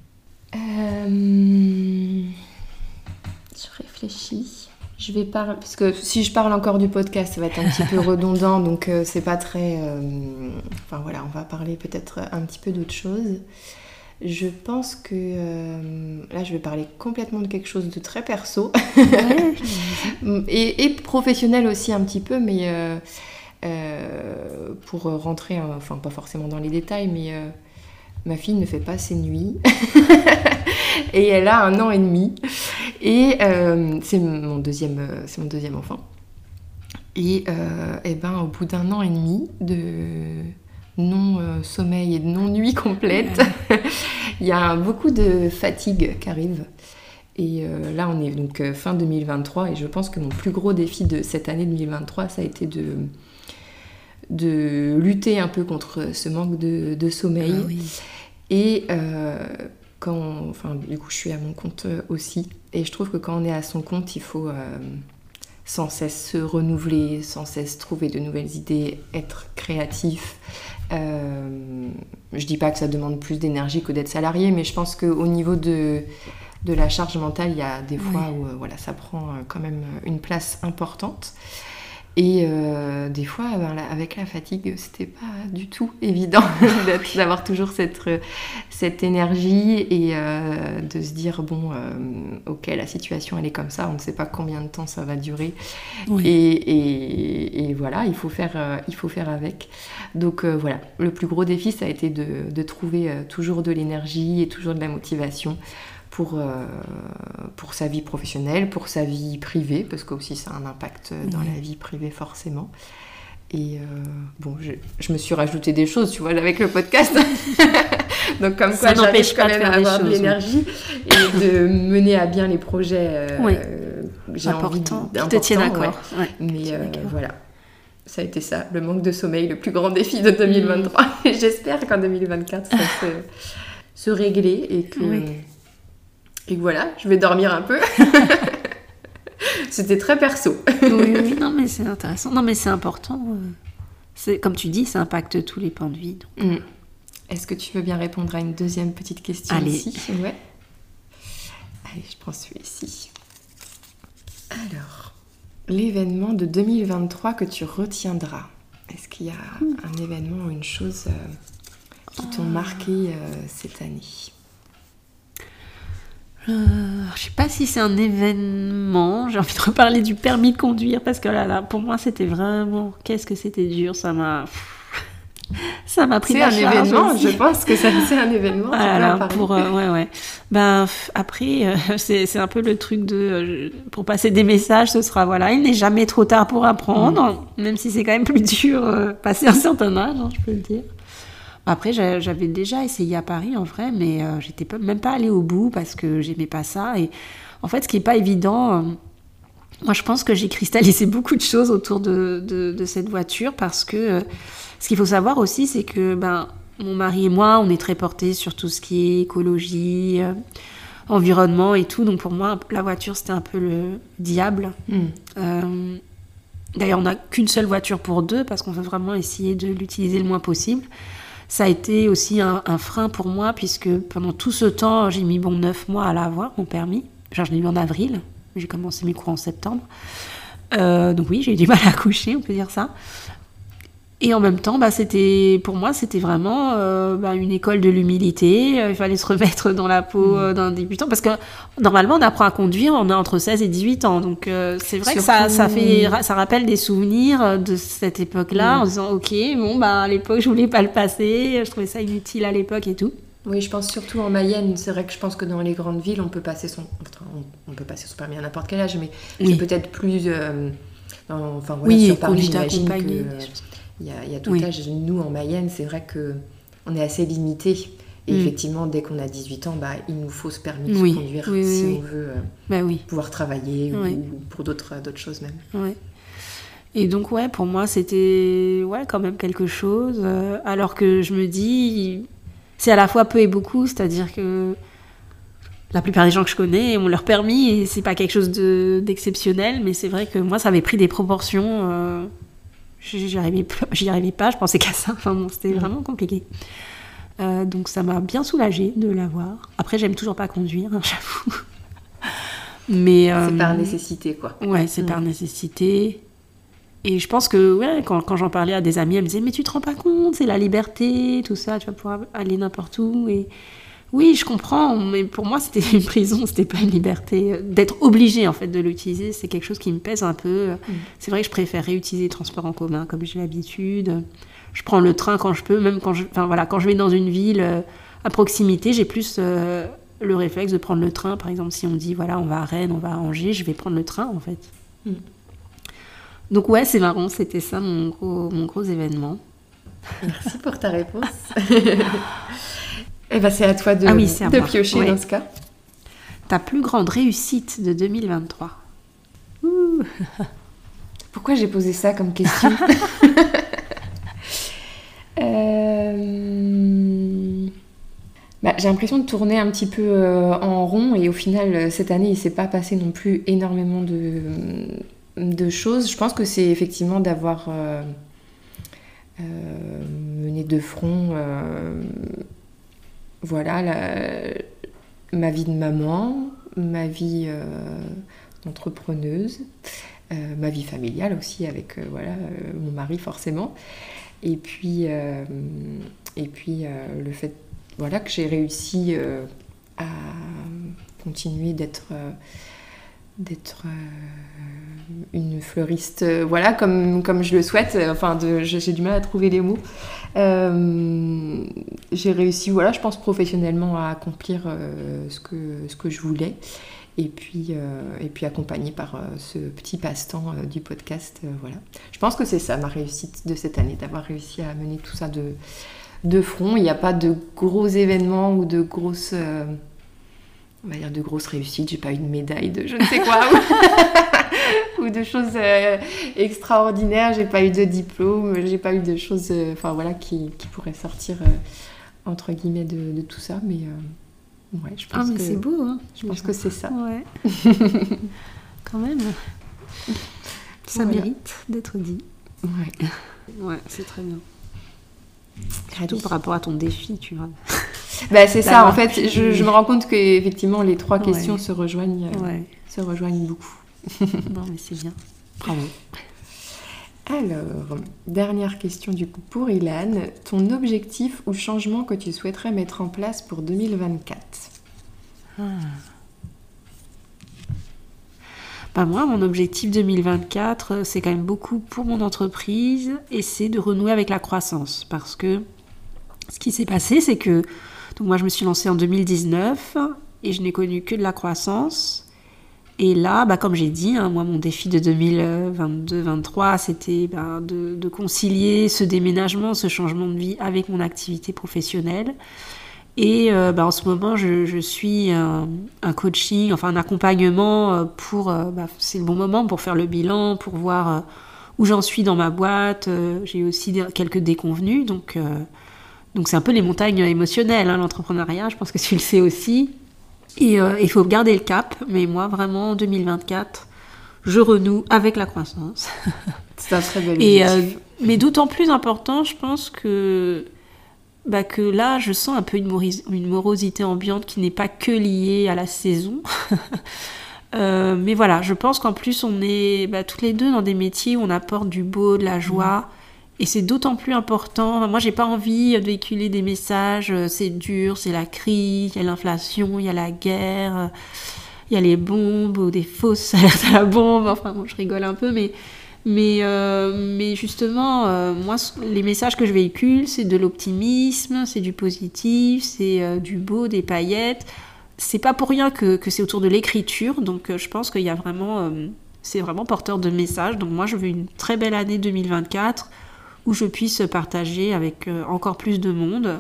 Je réfléchis. Je vais parler, parce que si je parle encore du podcast, ça va être un petit peu redondant, donc c'est pas très... Enfin voilà, on va parler peut-être un petit peu d'autre chose. Je pense que là, je vais parler complètement de quelque chose de très perso. et professionnel aussi un petit peu, mais pour rentrer, enfin pas forcément dans les détails, mais ma fille ne fait pas ses nuits. Et elle a 1 an et demi. Et c'est mon deuxième enfant. Et au bout d'1 an et demi de non-sommeil et de non-nuit complète, il y a beaucoup de fatigue qui arrive. Et là, on est donc fin 2023, et je pense que mon plus gros défi de cette année 2023, ça a été de lutter un peu contre ce manque de sommeil. Ah oui. Et du coup, je suis à mon compte aussi. Et je trouve que quand on est à son compte, il faut sans cesse se renouveler, sans cesse trouver de nouvelles idées, être créatif. Je dis pas que ça demande plus d'énergie que d'être salarié, mais je pense qu'au niveau de la charge mentale, il y a des fois où ça prend quand même une place importante. Et des fois, avec la fatigue, c'était pas du tout évident d'avoir toujours cette énergie et de se dire, ok, la situation, elle est comme ça, on ne sait pas combien de temps ça va durer. Oui. Et voilà, il faut faire avec. Donc voilà, le plus gros défi, ça a été de trouver toujours de l'énergie et toujours de la motivation pour sa vie professionnelle, pour sa vie privée, parce que aussi ça a un impact dans la vie privée forcément. Et je me suis rajouté des choses, tu vois, avec le podcast. Donc comme ça quoi, j'arrive quand même à avoir de l'énergie et de mener à bien les projets. J'ai envie qui te tiennent à corps. Ouais. Mais voilà, ça a été ça, le manque de sommeil, le plus grand défi de 2023. Et j'espère qu'en 2024, ça va se régler et que... Et voilà, je vais dormir un peu. C'était très perso. oui, non, mais c'est intéressant. Non, mais c'est important. Comme tu dis, ça impacte tous les pans de vie. Donc. Est-ce que tu veux bien répondre à une deuxième petite question ici ? Ouais. Allez, je prends celui-ci. Alors, l'événement de 2023 que tu retiendras. Est-ce qu'il y a un événement ou une chose qui t'ont marqué cette année ? Je sais pas si c'est un événement. J'ai envie de reparler du permis de conduire parce que là, pour moi, c'était vraiment... Qu'est-ce que c'était dur, ça m'a pris la charge. C'est un événement, aussi. Je pense que c'est un événement. Voilà, après, c'est un peu le truc pour passer des messages, ce sera, il n'est jamais trop tard pour apprendre, même si c'est quand même plus dur passer un certain âge, je peux le dire. Après, j'avais déjà essayé à Paris, en vrai, mais j'étais même pas allée au bout parce que j'aimais pas ça. Et en fait, ce qui est pas évident... moi, je pense que j'ai cristallisé beaucoup de choses autour de cette voiture parce que ce qu'il faut savoir aussi, c'est que mon mari et moi, on est très portés sur tout ce qui est écologie. environnement et tout. Donc pour moi, la voiture, c'était un peu le diable. D'ailleurs, on n'a qu'une seule voiture pour deux parce qu'on veut vraiment essayer de l'utiliser le moins possible. Ça a été aussi un frein pour moi puisque pendant tout ce temps, j'ai mis 9 mois à l'avoir, mon permis. Genre, je l'ai eu en avril. J'ai commencé mes cours en septembre. Donc oui, j'ai eu du mal à accoucher, on peut dire ça. Et en même temps, pour moi, c'était vraiment une école de l'humilité. Il fallait se remettre dans la peau d'un débutant. Parce que normalement, on apprend à conduire, on a entre 16 et 18 ans. Donc c'est vrai que ça rappelle des souvenirs de cette époque-là, en disant, ok, à l'époque, je voulais pas le passer, je trouvais ça inutile à l'époque et tout. Oui, je pense surtout en Mayenne. C'est vrai que je pense que dans les grandes villes, on peut passer son permis à n'importe quel âge, mais c'est peut-être plus... sur Paris, j'imagine qu'il y a tout âge. Nous, en Mayenne, c'est vrai qu'on est assez limité. Et effectivement, dès qu'on a 18 ans, il nous faut ce permis de conduire si on veut pouvoir travailler ou pour d'autres choses même. Oui. Et donc, pour moi, c'était quand même quelque chose. Alors que je me dis, c'est à la fois peu et beaucoup. C'est-à-dire que la plupart des gens que je connais ont leur permis et c'est pas quelque chose d'exceptionnel. Mais c'est vrai que moi, ça avait pris des proportions... J'y arrivais pas, je pensais qu'à ça. C'était vraiment compliqué. Donc ça m'a bien soulagée de l'avoir. Après, j'aime toujours pas conduire, j'avoue. Mais c'est par nécessité, quoi. Ouais, c'est par nécessité. Et je pense que quand j'en parlais à des amis, elles me disaient mais tu te rends pas compte, c'est la liberté, tout ça, tu vas pouvoir aller n'importe où. Et oui, je comprends, mais pour moi c'était une prison, c'était pas une liberté. D'être obligée en fait de l'utiliser, c'est quelque chose qui me pèse un peu. C'est vrai que je préférerais utiliser les transports en commun comme j'ai l'habitude. Je prends le train quand je peux, même quand je vais dans une ville à proximité, j'ai plus le réflexe de prendre le train. Par exemple, si on dit voilà, on va à Rennes, on va à Angers, je vais prendre le train en fait. Donc c'est marrant, c'était ça mon gros événement. Merci pour ta réponse. C'est à toi de piocher dans ce cas. Ta plus grande réussite de 2023. Pourquoi j'ai posé ça comme question? J'ai l'impression de tourner un petit peu en rond et au final, cette année, il ne s'est pas passé non plus énormément de choses. Je pense que c'est effectivement d'avoir mené de front ma vie de maman, ma vie d'entrepreneuse, ma vie familiale aussi avec mon mari forcément. Et puis le fait que j'ai réussi à continuer d'être une fleuriste, comme je le souhaite. J'ai du mal à trouver les mots. J'ai réussi, je pense professionnellement à accomplir ce que je voulais. Et puis accompagnée par ce petit passe-temps du podcast. Je pense que c'est ça ma réussite de cette année, d'avoir réussi à mener tout ça de front. Il n'y a pas de gros événements ou de grosses réussites. J'ai pas eu de médaille de je ne sais quoi ou de choses extraordinaires. J'ai pas eu de diplôme, j'ai pas eu de choses qui pourraient sortir entre guillemets de tout ça, mais je pense que c'est beau, hein. Je pense que c'est ça. Ouais. Quand même. Ça mérite d'être dit. Ouais, c'est très bien. Surtout par rapport à ton défi, tu vois. C'est ça, en fait, je me rends compte qu'effectivement les trois questions se rejoignent beaucoup. Non, mais c'est bien. Bravo. Alors, dernière question du coup pour Ilan. Ton objectif ou changement que tu souhaiterais mettre en place pour 2024 ? Moi, mon objectif 2024, c'est quand même beaucoup pour mon entreprise et c'est de renouer avec la croissance. Parce que ce qui s'est passé, c'est que moi, je me suis lancée en 2019 et je n'ai connu que de la croissance. Et là, comme j'ai dit, moi, mon défi de 2022-2023, c'était de concilier ce déménagement, ce changement de vie avec mon activité professionnelle. Et en ce moment, je suis un coaching, un accompagnement pour... c'est le bon moment pour faire le bilan, pour voir où j'en suis dans ma boîte. J'ai aussi quelques déconvenues, donc c'est un peu les montagnes émotionnelles, l'entrepreneuriat, je pense que tu le sais aussi. Et il faut garder le cap, mais moi, vraiment, en 2024, je renoue avec la croissance. C'est un très bel objectif. Mais d'autant plus important, je pense que là, je sens un peu une morosité ambiante qui n'est pas que liée à la saison. Mais voilà, je pense qu'en plus, on est toutes les deux dans des métiers où on apporte du beau, de la joie. Et c'est d'autant plus important. Moi, j'ai pas envie de véhiculer des messages. C'est dur, c'est la crise, il y a l'inflation, il y a la guerre, il y a les bombes ou des fausses alertes à la bombe. Enfin, bon, je rigole un peu, mais justement, moi, les messages que je véhicule, c'est de l'optimisme, c'est du positif, c'est du beau, des paillettes. C'est pas pour rien que c'est autour de l'écriture. Donc, je pense qu'il y a vraiment, c'est vraiment porteur de messages. Donc, moi, je veux une très belle année 2024. Où je puisse partager avec encore plus de monde.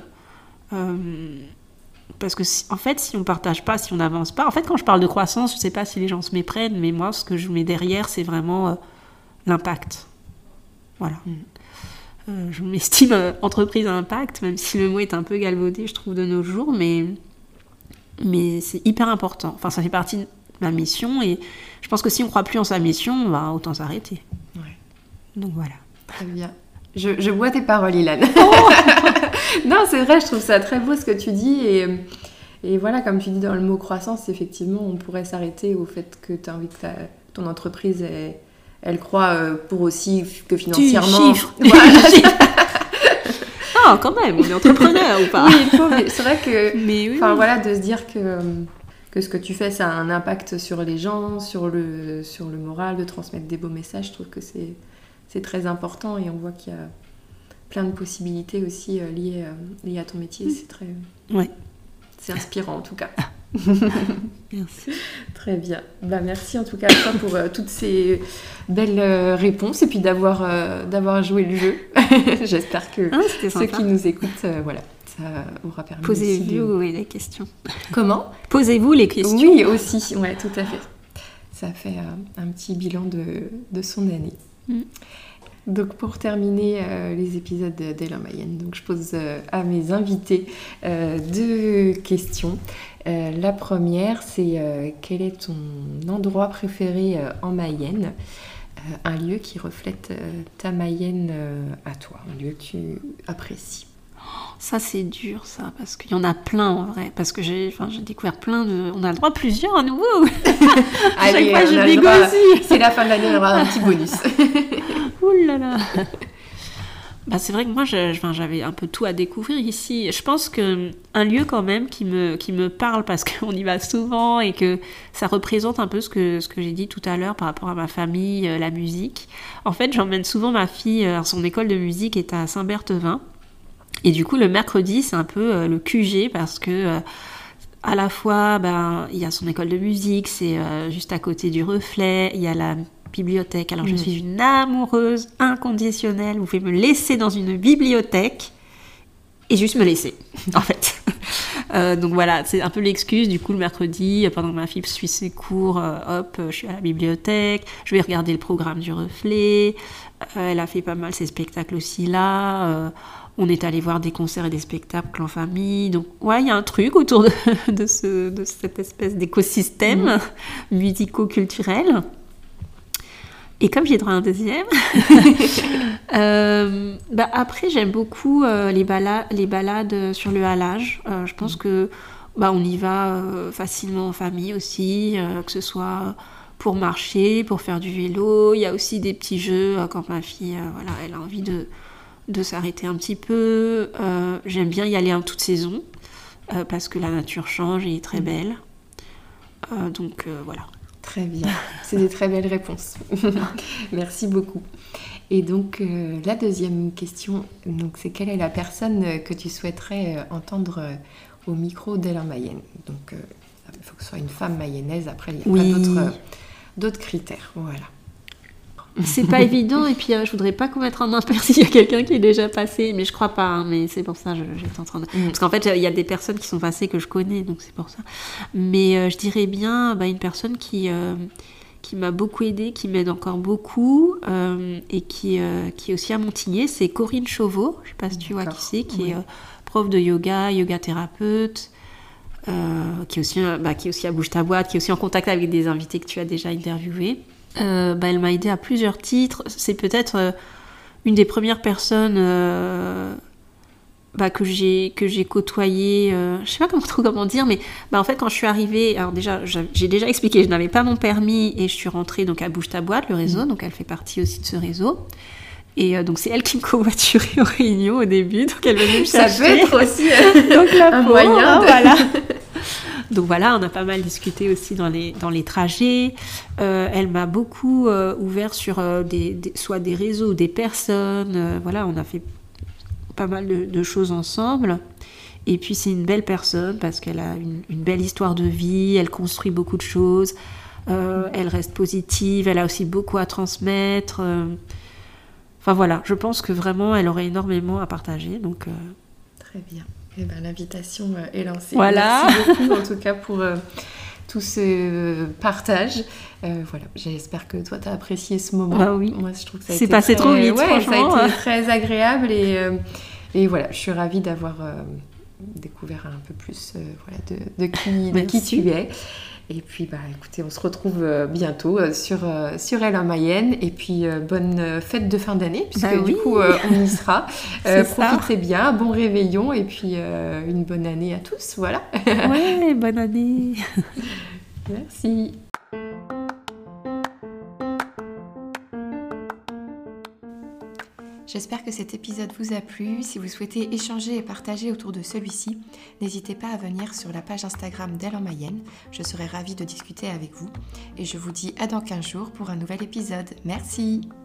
Parce que, en fait, si on ne partage pas, si on n'avance pas... En fait, quand je parle de croissance, je ne sais pas si les gens se méprennent, mais moi, ce que je mets derrière, c'est vraiment l'impact. Voilà. Je m'estime entreprise à impact, même si le mot est un peu galvaudé, je trouve, de nos jours, mais c'est hyper important. Enfin, ça fait partie de ma mission, et je pense que si on ne croit plus en sa mission, autant s'arrêter. Ouais. Donc, voilà. Très bien. Je bois tes paroles, Ilan. Oh non, c'est vrai, je trouve ça très beau ce que tu dis. Et voilà, comme tu dis dans le mot croissance, effectivement, on pourrait s'arrêter au fait que tu as envie que ton entreprise, elle croit pour aussi que financièrement... Chiffre. Voilà. Ah, quand même, on est entrepreneur ou pas? Oui, c'est vrai que... Mais oui, voilà, de se dire que ce que tu fais, ça a un impact sur les gens, sur le moral, de transmettre des beaux messages. Je trouve que c'est très important et on voit qu'il y a plein de possibilités aussi liées à ton métier. C'est très... Ouais. C'est inspirant en tout cas. Merci. Très bien. Merci en tout cas à toi pour toutes ces belles réponses et puis d'avoir joué le jeu. J'espère que ceux qui nous écoutent, ça aura permis. Posez-vous les questions. Comment? Posez-vous les questions. Oui, aussi. Ouais, tout à fait. Ça fait un petit bilan de son année. Donc pour terminer les épisodes d'Elle en Mayenne, donc je pose à mes invités 2 questions. La première, c'est quel est ton endroit préféré en Mayenne, un lieu qui reflète ta Mayenne à toi, un lieu que tu apprécies. Ça c'est dur ça, parce qu'il y en a plein en vrai, parce que j'ai découvert plein de... On a le droit à plusieurs à nouveau. Allez, chaque fois je négocie. C'est la fin de l'année, on aura un petit bonus. Ouh là là. C'est vrai que moi j'avais un peu tout à découvrir ici. Je pense qu'un lieu quand même qui me parle parce qu'on y va souvent et que ça représente un peu ce que j'ai dit tout à l'heure par rapport à ma famille, la musique. En fait, j'emmène souvent ma fille, son école de musique est à Saint-Berthevin. Et du coup, le mercredi, c'est un peu le QG parce que à la fois, il y a son école de musique, c'est juste à côté du Reflet, il y a la bibliothèque. Alors, je suis une amoureuse inconditionnelle. Vous pouvez me laisser dans une bibliothèque et juste me laisser, en fait. Donc voilà, c'est un peu l'excuse. Du coup, le mercredi, pendant que ma fille suit ses cours, je suis à la bibliothèque, je vais regarder le programme du Reflet. Elle a fait pas mal ses spectacles aussi là. On est allé voir des concerts et des spectacles en famille. Donc, ouais, il y a un truc autour de cette espèce d'écosystème musico-culturel. Et comme j'ai droit à un deuxième, après, j'aime beaucoup les balades sur le halage. Je pense que on y va facilement en famille aussi, que ce soit pour marcher, pour faire du vélo. Il y a aussi des petits jeux quand ma fille elle a envie de s'arrêter un petit peu. J'aime bien y aller en toute saison parce que la nature change et est très belle. Donc voilà. Très bien, c'est des très belles réponses. Merci beaucoup. Et donc la deuxième question, donc, c'est quelle est la personne que tu souhaiterais entendre au micro d'Elle en Mayenne? Donc il faut que ce soit une femme mayonnaise, après il y a pas d'autres critères. Voilà. C'est pas évident, et puis je voudrais pas commettre un impair s'il y a quelqu'un qui est déjà passé, mais je crois pas, hein, mais c'est pour ça j'étais en train de... Parce qu'en fait il y a des personnes qui sont passées que je connais, donc c'est pour ça. Mais je dirais bien une personne qui m'a beaucoup aidée, qui m'aide encore beaucoup, et qui est aussi à Montigné, c'est Corinne Chauveau, je sais pas si tu vois qui c'est, qui est prof de yoga thérapeute, qui est aussi à Bouge ta boîte, qui est aussi en contact avec des invités que tu as déjà interviewés. Elle m'a aidée à plusieurs titres. C'est peut-être une des premières personnes que j'ai côtoyée. Je sais pas comment dire, mais en fait quand je suis arrivée, alors déjà j'ai déjà expliqué, je n'avais pas mon permis et je suis rentrée donc à Bouge ta boîte, le réseau, donc elle fait partie aussi de ce réseau. Et donc c'est elle qui me covoiturait aux réunions au début, donc elle venait me chercher. Ça peut être aussi donc, un moyen de... voilà. Donc voilà, on a pas mal discuté aussi dans les trajets. Elle m'a beaucoup ouvert sur soit des réseaux ou des personnes. Voilà, on a fait pas mal de choses ensemble. Et puis c'est une belle personne parce qu'elle a une belle histoire de vie, elle construit beaucoup de choses, elle reste positive, elle a aussi beaucoup à transmettre. Enfin voilà, je pense que vraiment elle aurait énormément à partager. Donc, Très bien. Eh ben, l'invitation est lancée. Voilà. Merci beaucoup en tout cas pour tout ce partage. Voilà, j'espère que toi tu as apprécié ce moment. Ah oui. Moi je trouve que ça a C'est été passé trop vite, ça franchement. a été très agréable et voilà, je suis ravie d'avoir découvert un peu plus de qui tu es. Et puis, écoutez, on se retrouve bientôt sur Elle en Mayenne. Et puis, bonne fête de fin d'année, puisque du coup, on y sera. Profitez bien, bon réveillon, et puis une bonne année à tous. Voilà. Ouais, bonne année. Merci. J'espère que cet épisode vous a plu. Si vous souhaitez échanger et partager autour de celui-ci, n'hésitez pas à venir sur la page Instagram d'Elle en Mayenne. Je serai ravie de discuter avec vous. Et je vous dis à dans 15 jours pour un nouvel épisode. Merci.